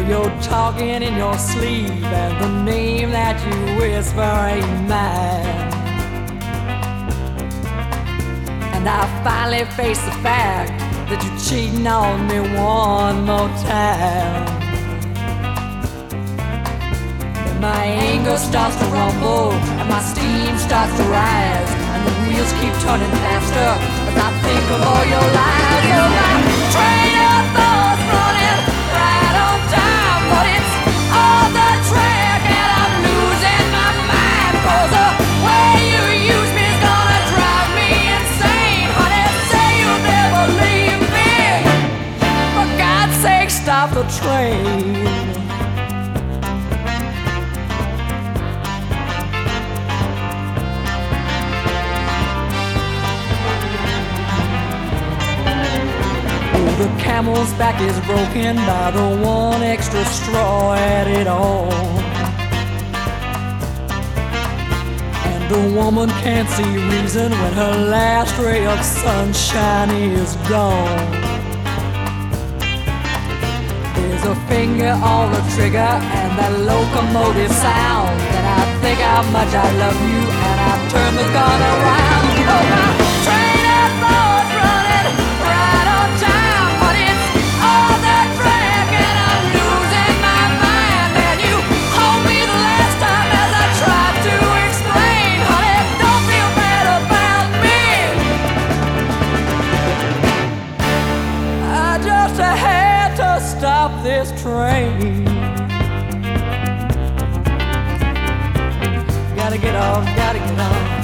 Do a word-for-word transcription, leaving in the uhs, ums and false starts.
You're talking in your sleep, and the name that you whisper ain't mine. And I finally face the fact that you're cheating on me one more time. And my anger starts to rumble, and my steam starts to rise, and the wheels keep turning faster as I think of all your lies. Oh, my train of thoughts running right on time, but it's all the track, and I'm losing my mind. 'Cause the way you use me is gonna drive me insane. Honey, say you'll never leave me. For God's sake, stop the train. The camel's back is broken by the one extra straw added on. And the woman can't see reason when her last ray of sunshine is gone. There's a finger on the trigger and that locomotive sound, and I think how much I love you, and I turn the gun around. Oh, my train of thoughts running right on time, but it's all that track, and I'm losing my mind. And you hold me the last time as I tried to explain. Honey, don't feel bad about me. I just had to stop this train. Gotta get off, gotta get off.